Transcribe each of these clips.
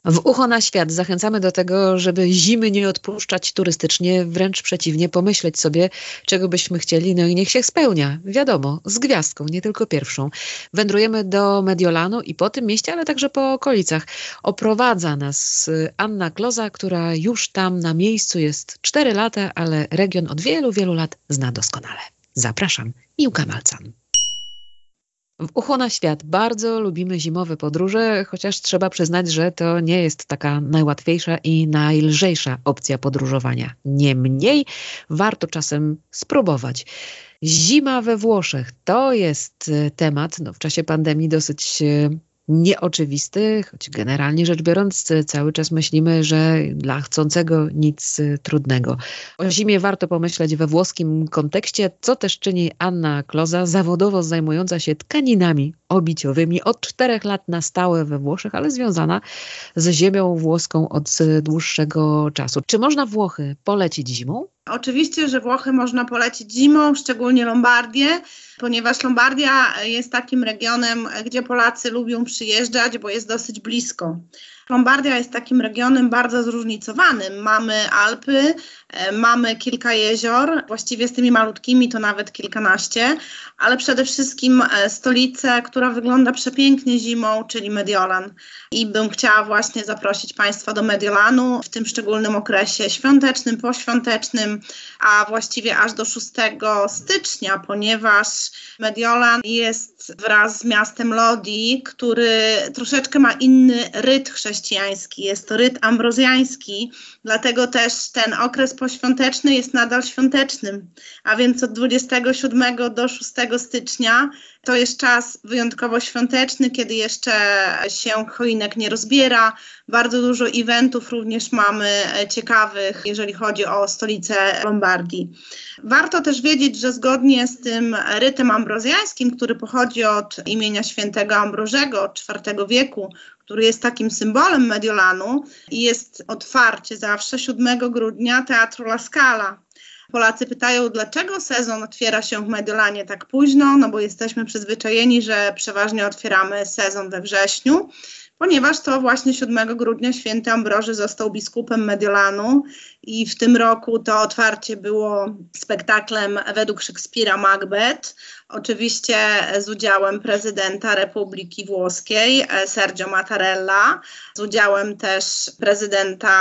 W ucho na świat zachęcamy do tego, żeby zimy nie odpuszczać turystycznie, wręcz przeciwnie, pomyśleć sobie, czego byśmy chcieli, no i niech się spełnia. Wiadomo, z gwiazdką, nie tylko pierwszą. Wędrujemy do Mediolanu i po tym mieście, ale także po okolicach. Oprowadza nas Anna Kloza, która już tam na miejscu jest 4 lata, ale region od wielu, wielu lat zna doskonale. Zapraszam, Miłka Malcan. W ucho na świat bardzo lubimy zimowe podróże, chociaż trzeba przyznać, że to nie jest taka najłatwiejsza i najlżejsza opcja podróżowania. Niemniej warto czasem spróbować. Zima we Włoszech to jest temat w czasie pandemii dosyć nieoczywisty, choć generalnie rzecz biorąc cały czas myślimy, że dla chcącego nic trudnego. O zimie warto pomyśleć we włoskim kontekście, co też czyni Anna Kloza, zawodowo zajmująca się tkaninami obiciowymi od 4 lat na stałe we Włoszech, ale związana z ziemią włoską od dłuższego czasu. Czy można Włochy polecić zimą? Oczywiście, że Włochy można polecić zimą, szczególnie Lombardię, ponieważ Lombardia jest takim regionem, gdzie Polacy lubią przyjeżdżać, bo jest dosyć blisko. Lombardia jest takim regionem bardzo zróżnicowanym. Mamy Alpy, mamy kilka jezior, właściwie z tymi malutkimi to nawet kilkanaście, ale przede wszystkim stolicę, która wygląda przepięknie zimą, czyli Mediolan. I bym chciała właśnie zaprosić Państwa do Mediolanu w tym szczególnym okresie świątecznym, poświątecznym, a właściwie aż do 6 stycznia, ponieważ Mediolan jest wraz z miastem Lodi, który troszeczkę ma inny ryt chrześcijański. Jest to ryt ambrozjański, dlatego też ten okres poświąteczny jest nadal świątecznym, a więc od 27 do 6 stycznia to jest czas wyjątkowo świąteczny, kiedy jeszcze się choinek nie rozbiera. Bardzo dużo eventów również mamy ciekawych, jeżeli chodzi o stolicę Lombardii. Warto też wiedzieć, że zgodnie z tym rytem ambrozjańskim, który pochodzi od imienia świętego Ambrożego od IV wieku, który jest takim symbolem Mediolanu i jest otwarcie zawsze 7 grudnia Teatru La Scala. Polacy pytają, dlaczego sezon otwiera się w Mediolanie tak późno, no bo jesteśmy przyzwyczajeni, że przeważnie otwieramy sezon we wrześniu, ponieważ to właśnie 7 grudnia święty Ambroży został biskupem Mediolanu i w tym roku to otwarcie było spektaklem według Szekspira Macbeth, oczywiście z udziałem prezydenta Republiki Włoskiej Sergio Mattarella, z udziałem też prezydenta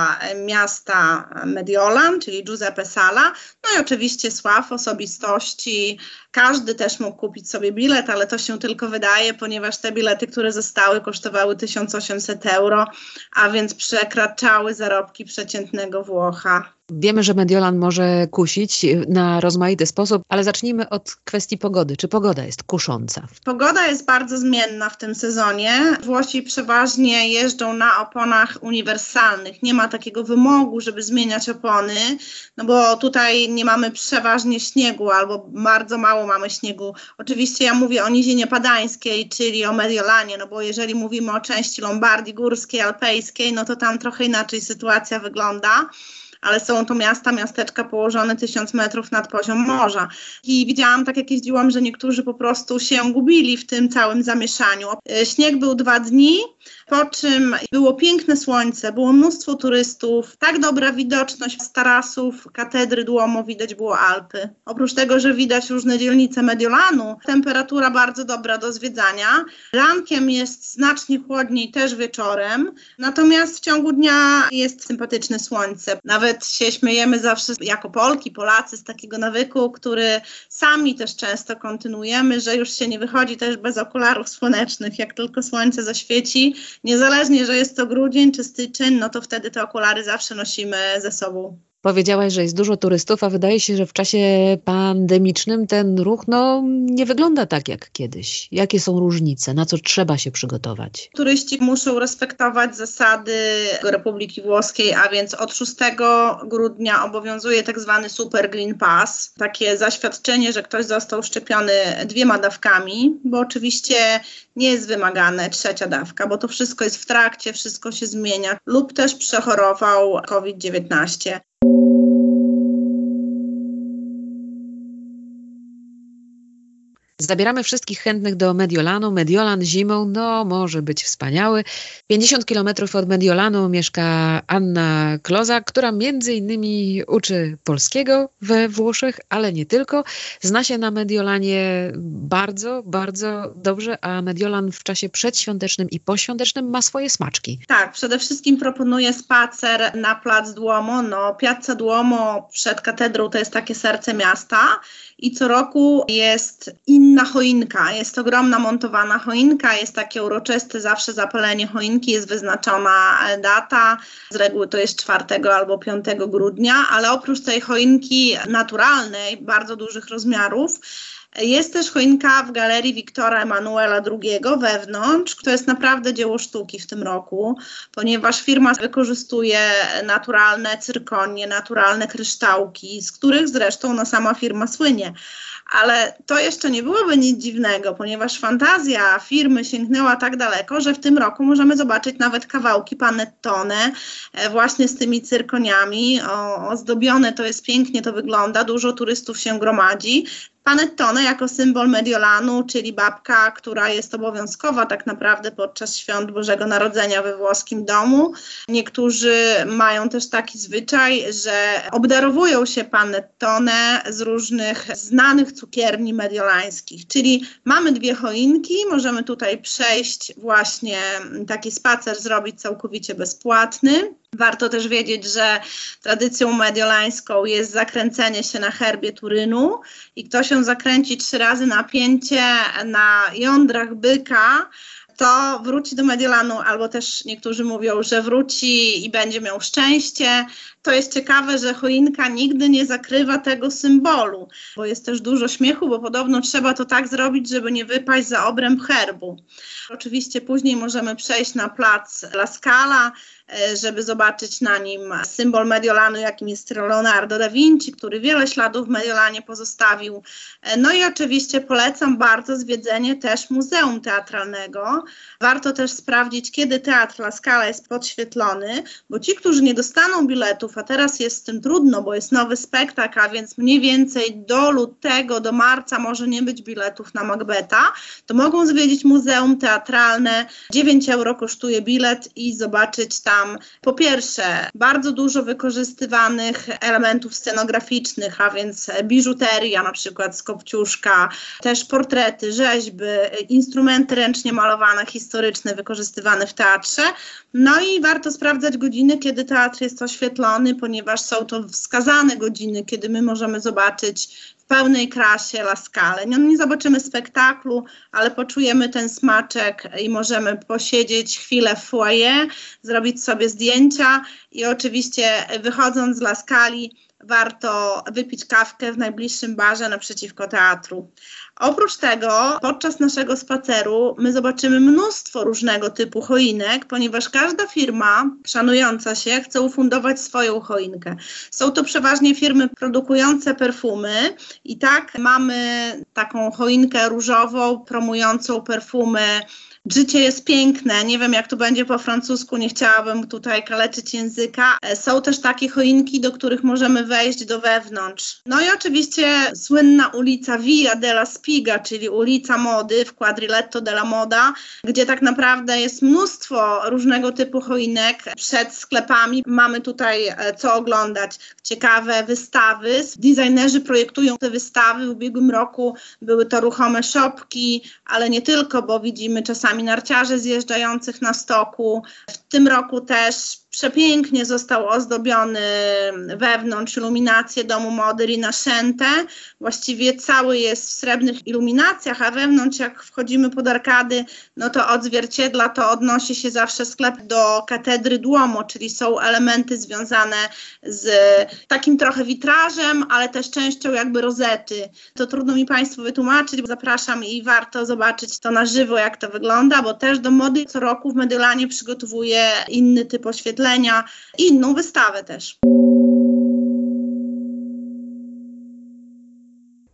miasta Mediolan, czyli Giuseppe Sala, no i oczywiście sław, osobistości. Każdy też mógł kupić sobie bilet, ale to się tylko wydaje, ponieważ te bilety, które zostały, kosztowały 1800 euro, a więc przekraczały zarobki przeciętnego Włocha. Wiemy, że Mediolan może kusić na rozmaity sposób, ale zacznijmy od kwestii pogody. Czy pogoda jest kusząca? Pogoda jest bardzo zmienna w tym sezonie. Włosi przeważnie jeżdżą na oponach uniwersalnych. Nie ma takiego wymogu, żeby zmieniać opony, no bo tutaj nie mamy przeważnie śniegu albo bardzo mało mamy śniegu. Oczywiście ja mówię o nizinie padańskiej, czyli o Mediolanie, no bo jeżeli mówimy o części Lombardii górskiej, alpejskiej, no to tam trochę inaczej sytuacja wygląda. Ale są to miasteczka położone 1000 metrów nad poziom morza. I widziałam, tak jak jeździłam, że niektórzy po prostu się gubili w tym całym zamieszaniu. Śnieg był 2 dni, po czym było piękne słońce, było mnóstwo turystów, tak dobra widoczność z tarasów katedry Duomo, widać było Alpy. Oprócz tego, że widać różne dzielnice Mediolanu, temperatura bardzo dobra do zwiedzania. Rankiem jest znacznie chłodniej, też wieczorem, natomiast w ciągu dnia jest sympatyczne słońce. Nawet się śmiejemy zawsze jako Polki, Polacy z takiego nawyku, który sami też często kontynuujemy, że już się nie wychodzi też bez okularów słonecznych, jak tylko słońce zaświeci. Niezależnie, że jest to grudzień czy styczeń, no to wtedy te okulary zawsze nosimy ze sobą. Powiedziałaś, że jest dużo turystów, a wydaje się, że w czasie pandemicznym ten ruch nie wygląda tak jak kiedyś. Jakie są różnice? Na co trzeba się przygotować? Turyści muszą respektować zasady Republiki Włoskiej, a więc od 6 grudnia obowiązuje tak zwany Super Green Pass. Takie zaświadczenie, że ktoś został szczepiony 2 dawkami, bo oczywiście nie jest wymagane 3. dawka, bo to wszystko jest w trakcie, wszystko się zmienia, lub też przechorował COVID-19. Zabieramy wszystkich chętnych do Mediolanu. Mediolan zimą, no może być wspaniały. 50 kilometrów od Mediolanu mieszka Anna Kloza, która między innymi uczy polskiego we Włoszech, ale nie tylko. Zna się na Mediolanie bardzo, bardzo dobrze, a Mediolan w czasie przedświątecznym i poświątecznym ma swoje smaczki. Tak, przede wszystkim proponuję spacer na Plac Duomo. No, Piazza Duomo przed katedrą to jest takie serce miasta i co roku jest inna choinka. Jest ogromna montowana choinka, jest takie uroczyste zawsze zapalenie choinki, jest wyznaczona data, z reguły to jest 4 albo 5 grudnia, ale oprócz tej choinki naturalnej, bardzo dużych rozmiarów, jest też choinka w Galerii Wiktora Emanuela II wewnątrz, to jest naprawdę dzieło sztuki w tym roku, ponieważ firma wykorzystuje naturalne cyrkonie, naturalne kryształki, z których zresztą sama firma słynie. Ale to jeszcze nie byłoby nic dziwnego, ponieważ fantazja firmy sięgnęła tak daleko, że w tym roku możemy zobaczyć nawet kawałki panettone właśnie z tymi cyrkoniami, ozdobione to jest pięknie, to wygląda, dużo turystów się gromadzi. Panettone jako symbol Mediolanu, czyli babka, która jest obowiązkowa tak naprawdę podczas świąt Bożego Narodzenia we włoskim domu. Niektórzy mają też taki zwyczaj, że obdarowują się panettone z różnych znanych cukierni mediolańskich. Czyli mamy 2 choinki, możemy tutaj przejść właśnie taki spacer, zrobić całkowicie bezpłatny. Warto też wiedzieć, że tradycją mediolańską jest zakręcenie się na herbie Turynu i kto się zakręci 3 razy na pięcie na jądrach byka, to wróci do Mediolanu, albo też niektórzy mówią, że wróci i będzie miał szczęście. To jest ciekawe, że choinka nigdy nie zakrywa tego symbolu, bo jest też dużo śmiechu, bo podobno trzeba to tak zrobić, żeby nie wypaść za obręb herbu. Oczywiście później możemy przejść na plac La Scala, żeby zobaczyć na nim symbol Mediolanu, jakim jest Leonardo da Vinci, który wiele śladów w Mediolanie pozostawił. No i oczywiście polecam bardzo zwiedzenie też Muzeum Teatralnego. Warto też sprawdzić, kiedy Teatr La Scala jest podświetlony, bo ci, którzy nie dostaną biletów, a teraz jest z tym trudno, bo jest nowy spektakl, a więc mniej więcej do lutego, do marca może nie być biletów na Macbeta, to mogą zwiedzić Muzeum Teatralne. 9 euro kosztuje bilet i zobaczyć tam po pierwsze bardzo dużo wykorzystywanych elementów scenograficznych, a więc biżuteria, na przykład z Kopciuszka, też portrety, rzeźby, instrumenty ręcznie malowane, historyczne, wykorzystywane w teatrze. No i warto sprawdzać godziny, kiedy teatr jest oświetlony, ponieważ są to wskazane godziny, kiedy my możemy zobaczyć w pełnej krasie La Scalę. Nie zobaczymy spektaklu, ale poczujemy ten smaczek i możemy posiedzieć chwilę w foyer, zrobić sobie zdjęcia i oczywiście wychodząc z La Scali warto wypić kawkę w najbliższym barze naprzeciwko teatru. Oprócz tego podczas naszego spaceru my zobaczymy mnóstwo różnego typu choinek, ponieważ każda firma szanująca się chce ufundować swoją choinkę. Są to przeważnie firmy produkujące perfumy i tak mamy taką choinkę różową promującą perfumy Życie jest piękne, nie wiem jak to będzie po francusku, nie chciałabym tutaj kaleczyć języka. Są też takie choinki, do których możemy wejść do wewnątrz. No i oczywiście słynna ulica Via della Spiga, czyli ulica mody w Quadriletto della Moda, gdzie tak naprawdę jest mnóstwo różnego typu choinek przed sklepami. Mamy tutaj co oglądać, ciekawe wystawy. Designerzy projektują te wystawy. W ubiegłym roku były to ruchome szopki, ale nie tylko, bo widzimy czasami narciarzy zjeżdżających na stoku. W tym roku też przepięknie został ozdobiony wewnątrz iluminacje domu mody Rinascente. Właściwie cały jest w srebrnych iluminacjach, a wewnątrz jak wchodzimy pod arkady, no to odzwierciedla, to odnosi się zawsze sklep do katedry Duomo, czyli są elementy związane z takim trochę witrażem, ale też częścią jakby rozety. To trudno mi Państwu wytłumaczyć, bo zapraszam i warto zobaczyć to na żywo, jak to wygląda, bo też do mody co roku w Mediolanie przygotowuje inny typ oświetlenia, inną wystawę też.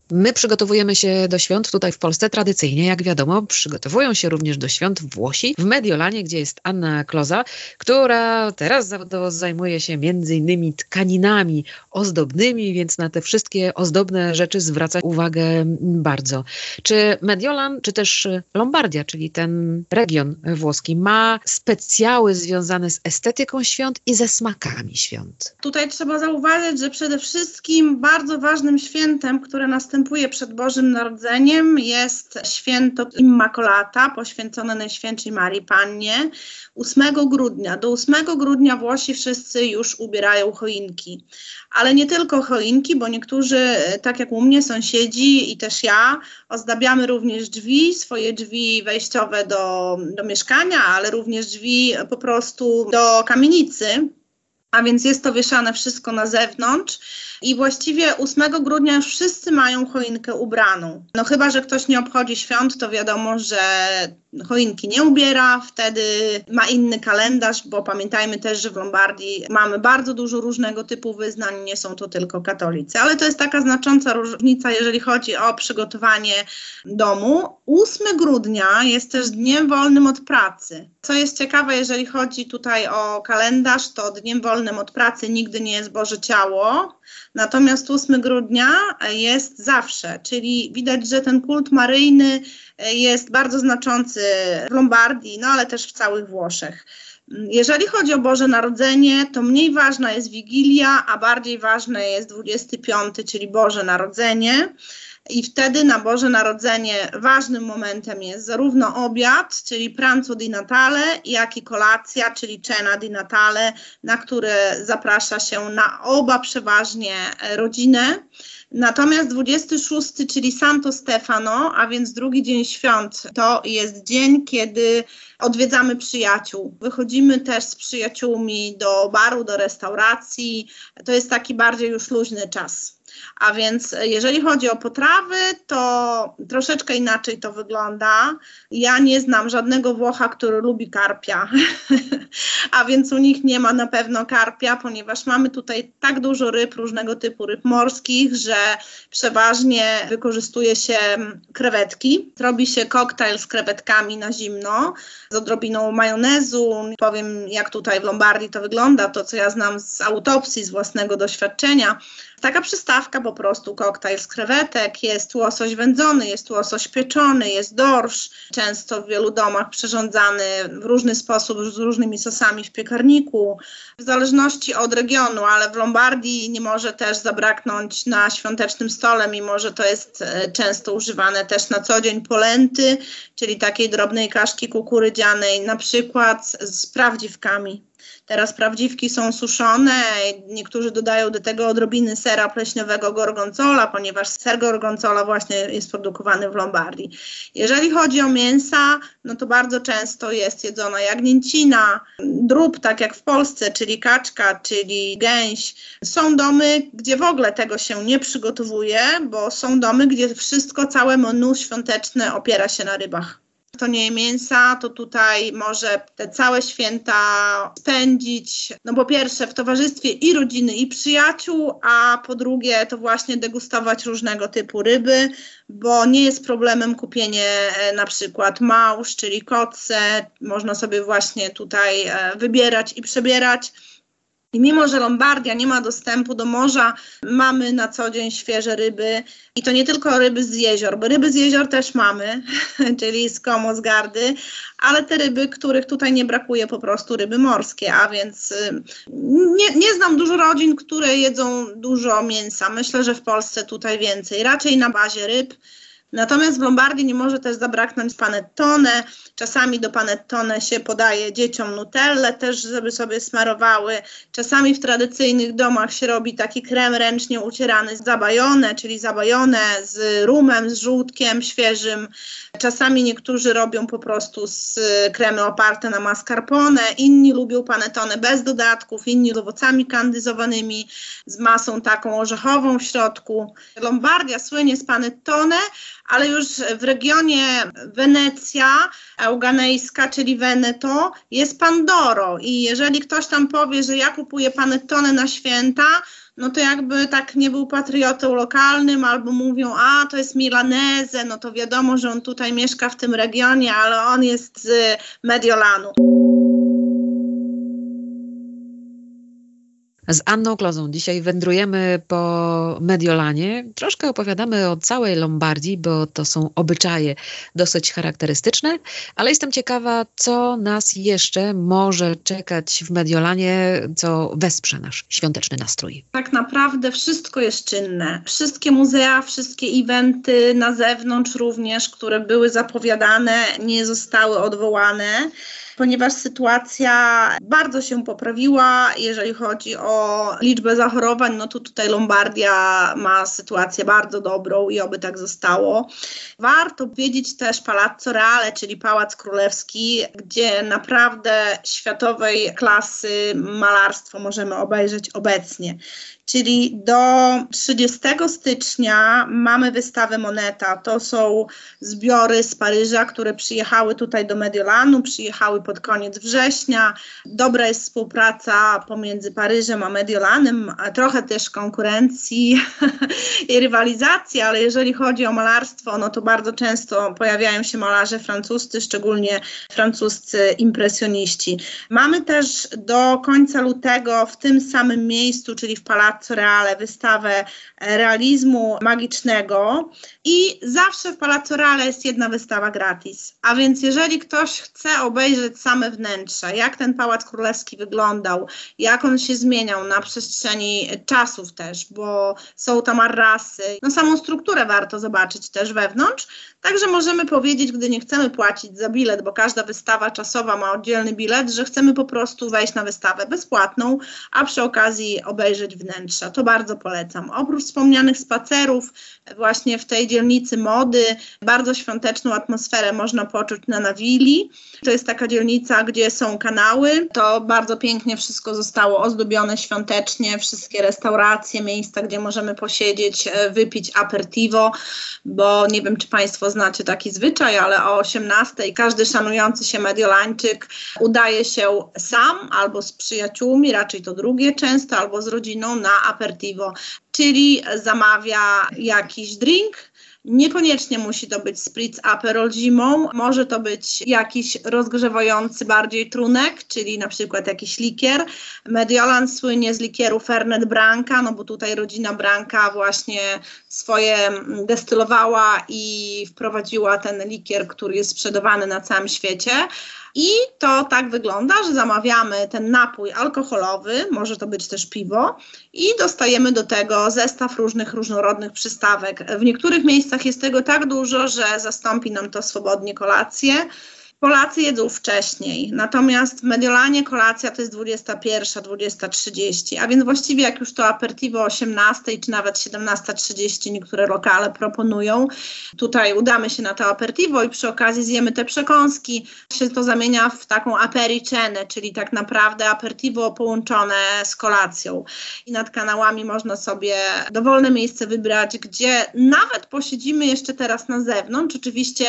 My przygotowujemy się do świąt tutaj w Polsce tradycyjnie, jak wiadomo, przygotowują się również do świąt Włosi w Mediolanie, gdzie jest Anna Kloza, która teraz zawodowo zajmuje się między innymi tkaninami ozdobnymi, więc na te wszystkie ozdobne rzeczy zwraca uwagę bardzo. Czy Mediolan, czy też Lombardia, czyli ten region włoski, ma specjały związane z estetyką świąt i ze smakami świąt? Tutaj trzeba zauważyć, że przede wszystkim bardzo ważnym świętem, które następuje przed Bożym Narodzeniem, jest święto Immacolata, poświęcone Najświętszej Marii Pannie. 8 grudnia. Do 8 grudnia Włosi wszyscy już ubierają choinki. Ale nie tylko choinki, bo niektórzy, tak jak u mnie sąsiedzi i też ja, ozdabiamy również drzwi, swoje drzwi wejściowe do mieszkania, ale również drzwi po prostu do kamienicy. A więc jest to wieszane wszystko na zewnątrz i właściwie 8 grudnia już wszyscy mają choinkę ubraną. No chyba że ktoś nie obchodzi świąt, to wiadomo, że choinki nie ubiera, wtedy ma inny kalendarz, bo pamiętajmy też, że w Lombardii mamy bardzo dużo różnego typu wyznań, nie są to tylko katolicy, ale to jest taka znacząca różnica, jeżeli chodzi o przygotowanie domu. 8 grudnia jest też dniem wolnym od pracy. Co jest ciekawe, jeżeli chodzi tutaj o kalendarz, to dniem wolnym od pracy nigdy nie jest Boże Ciało, natomiast 8 grudnia jest zawsze, czyli widać, że ten kult maryjny jest bardzo znaczący w Lombardii, no ale też w całych Włoszech. Jeżeli chodzi o Boże Narodzenie, to mniej ważna jest Wigilia, a bardziej ważne jest 25, czyli Boże Narodzenie. I wtedy na Boże Narodzenie ważnym momentem jest zarówno obiad, czyli pranzo di Natale, jak i kolacja, czyli cena di Natale, na które zaprasza się na oba przeważnie rodzinę. Natomiast 26, czyli Santo Stefano, a więc drugi dzień świąt, to jest dzień, kiedy odwiedzamy przyjaciół. Wychodzimy też z przyjaciółmi do baru, do restauracji. To jest taki bardziej już luźny czas. A więc jeżeli chodzi o potrawy, to troszeczkę inaczej to wygląda. Ja nie znam żadnego Włocha, który lubi karpia, a więc u nich nie ma na pewno karpia, ponieważ mamy tutaj tak dużo ryb, różnego typu ryb morskich, że przeważnie wykorzystuje się krewetki. Robi się koktajl z krewetkami na zimno, z odrobiną majonezu. Powiem, jak tutaj w Lombardii to wygląda, to co ja znam z autopsji, z własnego doświadczenia. Taka przystawka po prostu, koktajl z krewetek, jest łosoś wędzony, jest łosoś pieczony, jest dorsz, często w wielu domach przyrządzany w różny sposób, z różnymi sosami w piekarniku, w zależności od regionu, ale w Lombardii nie może też zabraknąć na świątecznym stole, mimo że to jest często używane też na co dzień, polenty, czyli takiej drobnej kaszki kukurydzianej, na przykład z prawdziwkami. Teraz prawdziwki są suszone, niektórzy dodają do tego odrobiny sera pleśniowego gorgonzola, ponieważ ser gorgonzola właśnie jest produkowany w Lombardii. Jeżeli chodzi o mięsa, no to bardzo często jest jedzona jagnięcina, drób, tak jak w Polsce, czyli kaczka, czyli gęś. Są domy, gdzie w ogóle tego się nie przygotowuje, bo są domy, gdzie wszystko, całe menu świąteczne opiera się na rybach. Kto nie je mięsa, to tutaj może te całe święta spędzić, no po pierwsze w towarzystwie i rodziny, i przyjaciół, a po drugie to właśnie degustować różnego typu ryby, bo nie jest problemem kupienie na przykład małż, czyli kotce, można sobie właśnie tutaj wybierać i przebierać. I mimo, że Lombardia nie ma dostępu do morza, mamy na co dzień świeże ryby i to nie tylko ryby z jezior, bo ryby z jezior też mamy, czyli z Como, z Gardy, ale te ryby, których tutaj nie brakuje, po prostu ryby morskie, a więc nie znam dużo rodzin, które jedzą dużo mięsa. Myślę, że w Polsce tutaj więcej, raczej na bazie ryb. Natomiast w Lombardii nie może też zabraknąć panettone. Czasami do panettone się podaje dzieciom nutellę też, żeby sobie smarowały. Czasami w tradycyjnych domach się robi taki krem ręcznie ucierany z zabajone, czyli zabajone z rumem, z żółtkiem świeżym. Czasami niektórzy robią po prostu z kremy oparte na mascarpone, inni lubią panettone bez dodatków, inni z owocami kandyzowanymi, z masą taką orzechową w środku. Lombardia słynie z panettone, ale już w regionie Wenecja Euganejska, czyli Veneto, jest Pandoro i jeżeli ktoś tam powie, że ja kupuję panettone na święta, no to jakby tak nie był patriotą lokalnym, albo mówią, a to jest Milanese, no to wiadomo, że on tutaj mieszka w tym regionie, ale on jest z Mediolanu. Z Anną Klozą dzisiaj wędrujemy po Mediolanie. Troszkę opowiadamy o całej Lombardii, bo to są obyczaje dosyć charakterystyczne, ale jestem ciekawa, co nas jeszcze może czekać w Mediolanie, co wesprze nasz świąteczny nastrój. Tak naprawdę wszystko jest czynne. Wszystkie muzea, wszystkie eventy na zewnątrz również, które były zapowiadane, nie zostały odwołane, ponieważ sytuacja bardzo się poprawiła, jeżeli chodzi o liczbę zachorowań, no to tutaj Lombardia ma sytuację bardzo dobrą i oby tak zostało. Warto wiedzieć też Palazzo Reale, czyli Pałac Królewski, gdzie naprawdę światowej klasy malarstwo możemy obejrzeć obecnie. Czyli do 30 stycznia mamy wystawę Moneta. To są zbiory z Paryża, które przyjechały tutaj do Mediolanu, przyjechały pod koniec września. Dobra jest współpraca pomiędzy Paryżem a Mediolanem, a trochę też konkurencji i rywalizacji, ale jeżeli chodzi o malarstwo, no to bardzo często pojawiają się malarze francuscy, szczególnie francuscy impresjoniści. Mamy też do końca lutego w tym samym miejscu, czyli w Palazzo Reale, wystawę realizmu magicznego i zawsze w Palazzo Reale jest jedna wystawa gratis. A więc jeżeli ktoś chce obejrzeć same wnętrza, jak ten Pałac Królewski wyglądał, jak on się zmieniał na przestrzeni czasów też, bo są tam arrasy, no samą strukturę warto zobaczyć też wewnątrz, także możemy powiedzieć, gdy nie chcemy płacić za bilet, bo każda wystawa czasowa ma oddzielny bilet, że chcemy po prostu wejść na wystawę bezpłatną, a przy okazji obejrzeć wnętrza. To bardzo polecam. Oprócz wspomnianych spacerów właśnie w tej dzielnicy mody, bardzo świąteczną atmosferę można poczuć na Navili. To jest taka dzielnica, gdzie są kanały. To bardzo pięknie wszystko zostało ozdobione świątecznie. Wszystkie restauracje, miejsca, gdzie możemy posiedzieć, wypić aperitivo, bo nie wiem, czy Państwo znacie taki zwyczaj, ale o 18:00 każdy szanujący się Mediolańczyk udaje się sam albo z przyjaciółmi, raczej to drugie często, albo z rodziną na aperitivo, czyli zamawia jakiś drink. Niekoniecznie musi to być spritz aperol zimą, może to być jakiś rozgrzewający bardziej trunek, czyli na przykład jakiś likier. Mediolan słynie z likieru Fernet Branca, no bo tutaj rodzina Branca właśnie swoje destylowała i wprowadziła ten likier, który jest sprzedawany na całym świecie. I to tak wygląda, że zamawiamy ten napój alkoholowy, może to być też piwo i dostajemy do tego zestaw różnorodnych przystawek. W niektórych miejscach jest tego tak dużo, że zastąpi nam to swobodnie kolację. Polacy jedzą wcześniej, natomiast w Mediolanie kolacja to jest 21, 20:30, a więc właściwie jak już to aperitivo o 18 czy nawet 17:30 niektóre lokale proponują, tutaj udamy się na to aperitivo i przy okazji zjemy te przekąski, się to zamienia w taką apericenę, czyli tak naprawdę aperitivo połączone z kolacją. I nad kanałami można sobie dowolne miejsce wybrać, gdzie nawet posiedzimy jeszcze teraz na zewnątrz. Oczywiście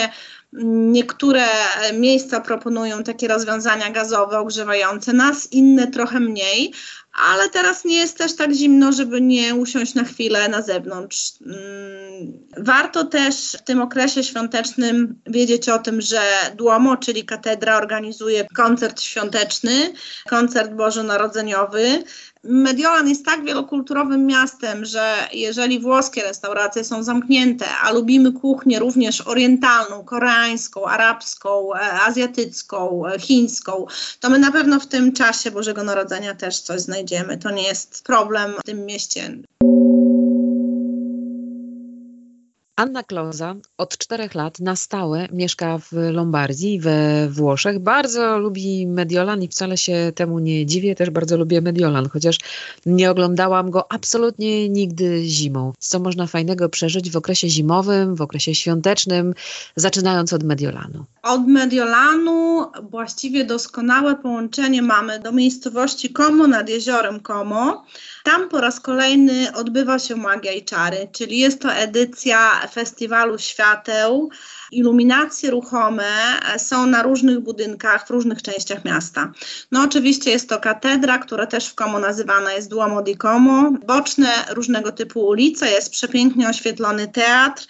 niektóre miejsca proponują takie rozwiązania gazowe, ogrzewające nas, inne trochę mniej, ale teraz nie jest też tak zimno, żeby nie usiąść na chwilę na zewnątrz. Warto też w tym okresie świątecznym wiedzieć o tym, że Duomo, czyli katedra, organizuje koncert świąteczny, koncert bożonarodzeniowy. Mediolan jest tak wielokulturowym miastem, że jeżeli włoskie restauracje są zamknięte, a lubimy kuchnię również orientalną, koreańską, arabską, azjatycką, chińską, to my na pewno w tym czasie Bożego Narodzenia też coś znajdziemy. To nie jest problem w tym mieście. Anna Kloza od 4 lat na stałe mieszka w Lombardii, we Włoszech. Bardzo lubi Mediolan i wcale się temu nie dziwię. Też bardzo lubię Mediolan, chociaż nie oglądałam go absolutnie nigdy zimą. Co można fajnego przeżyć w okresie zimowym, w okresie świątecznym, zaczynając od Mediolanu? Od Mediolanu właściwie doskonałe połączenie mamy do miejscowości Como nad jeziorem Como. Tam po raz kolejny odbywa się Magia i Czary, czyli jest to edycja Festiwalu Świateł. Iluminacje ruchome są na różnych budynkach w różnych częściach miasta. No oczywiście jest to katedra, która też w Como nazywana jest Duomo di Como. Boczne różnego typu ulice, jest przepięknie oświetlony teatr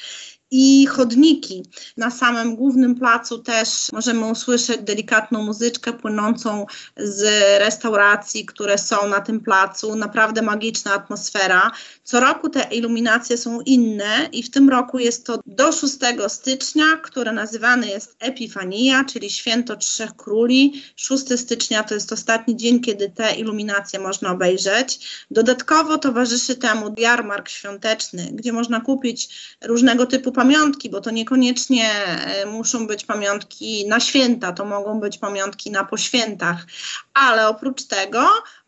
i chodniki. Na samym głównym placu też możemy usłyszeć delikatną muzyczkę płynącą z restauracji, które są na tym placu. Naprawdę magiczna atmosfera. Co roku te iluminacje są inne i w tym roku jest to do 6 stycznia, które nazywane jest Epifania, czyli Święto Trzech Króli. 6 stycznia to jest ostatni dzień, kiedy te iluminacje można obejrzeć. Dodatkowo towarzyszy temu jarmark świąteczny, gdzie można kupić różnego typu pamiątki, bo to niekoniecznie muszą być pamiątki na święta, to mogą być pamiątki na poświętach, ale oprócz tego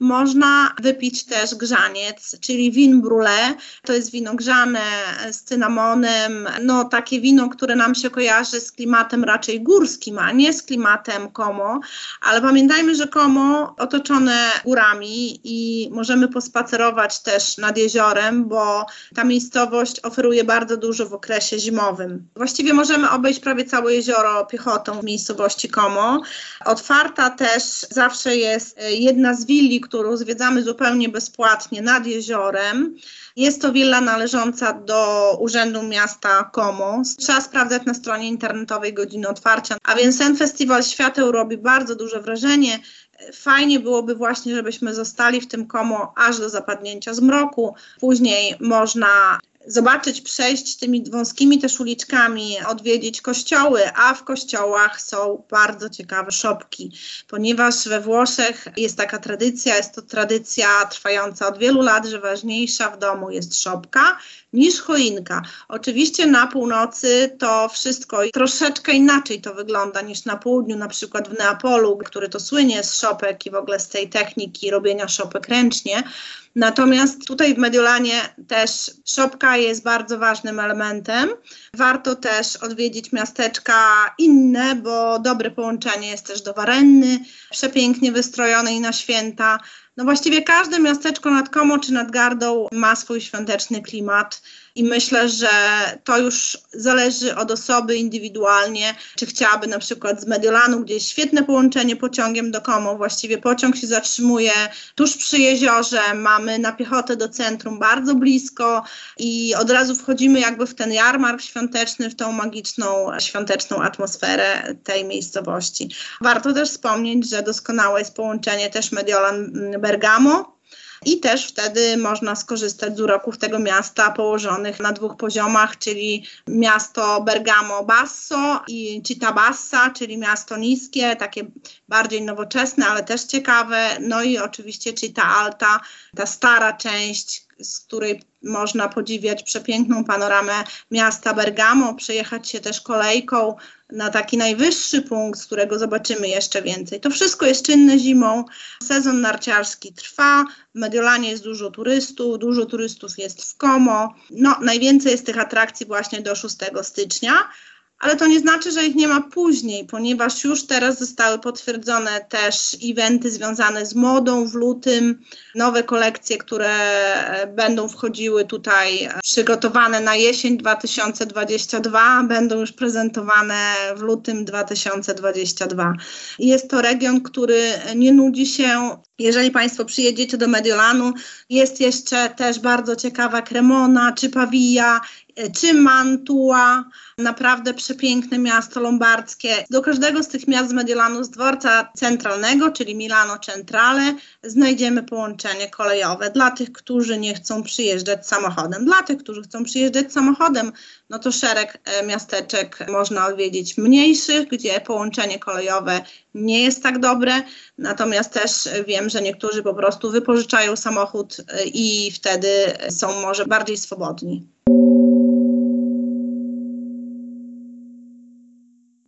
można wypić też grzaniec, czyli vin brûlé. To jest wino grzane z cynamonem, no takie wino, które nam się kojarzy z klimatem raczej górskim, a nie z klimatem Como, ale pamiętajmy, że Como otoczone górami i możemy pospacerować też nad jeziorem, bo ta miejscowość oferuje bardzo dużo w okresie zimowym. Właściwie możemy obejść prawie całe jezioro piechotą w miejscowości Como. Otwarta też zawsze jest jedna z willi, którą zwiedzamy zupełnie bezpłatnie nad jeziorem. Jest to willa należąca do Urzędu Miasta Como. Trzeba sprawdzać na stronie internetowej godziny otwarcia. A więc ten festiwal świateł robi bardzo duże wrażenie. Fajnie byłoby właśnie, żebyśmy zostali w tym Como aż do zapadnięcia zmroku. Później można zobaczyć, przejść tymi wąskimi też uliczkami, odwiedzić kościoły, a w kościołach są bardzo ciekawe szopki, ponieważ we Włoszech jest taka tradycja, jest to tradycja trwająca od wielu lat, że ważniejsza w domu jest szopka niż choinka. Oczywiście na północy to wszystko troszeczkę inaczej to wygląda niż na południu, na przykład w Neapolu, który to słynie z szopek i w ogóle z tej techniki robienia szopek ręcznie. Natomiast tutaj w Mediolanie też szopka jest bardzo ważnym elementem. Warto też odwiedzić miasteczka inne, bo dobre połączenie jest też do Varenny, przepięknie wystrojone i na święta. No właściwie każde miasteczko nad Como czy nad Gardą ma swój świąteczny klimat i myślę, że to już zależy od osoby indywidualnie, czy chciałaby na przykład z Mediolanu, gdzie jest świetne połączenie pociągiem do Como, właściwie pociąg się zatrzymuje tuż przy jeziorze, mamy na piechotę do centrum bardzo blisko i od razu wchodzimy jakby w ten jarmark świąteczny, w tą magiczną, świąteczną atmosferę tej miejscowości. Warto też wspomnieć, że doskonałe jest połączenie też Mediolan-Bergamo, i też wtedy można skorzystać z uroków tego miasta położonych na 2 poziomach, czyli miasto Bergamo Basso i Città Bassa, czyli miasto niskie, takie bardziej nowoczesne, ale też ciekawe. No i oczywiście Città Alta, ta stara część, z której można podziwiać przepiękną panoramę miasta Bergamo, przejechać się też kolejką na taki najwyższy punkt, z którego zobaczymy jeszcze więcej. To wszystko jest czynne zimą, sezon narciarski trwa, w Mediolanie jest dużo turystów jest w Como. No, najwięcej jest tych atrakcji właśnie do 6 stycznia. Ale to nie znaczy, że ich nie ma później, ponieważ już teraz zostały potwierdzone też eventy związane z modą w lutym, nowe kolekcje, które będą wchodziły tutaj, przygotowane na jesień 2022, będą już prezentowane w lutym 2022. Jest to region, który nie nudzi się. Jeżeli Państwo przyjedziecie do Mediolanu, jest jeszcze też bardzo ciekawa Cremona czy Pavia, czy Mantua, naprawdę przepiękne miasto lombardzkie. Do każdego z tych miast z Mediolanu, z dworca centralnego, czyli Milano Centrale, znajdziemy połączenie kolejowe. Dla tych, którzy nie chcą przyjeżdżać samochodem. Dla tych, którzy chcą przyjeżdżać samochodem, no to szereg miasteczek można odwiedzić mniejszych, gdzie połączenie kolejowe nie jest tak dobre. Natomiast też wiem, że niektórzy po prostu wypożyczają samochód i wtedy są może bardziej swobodni.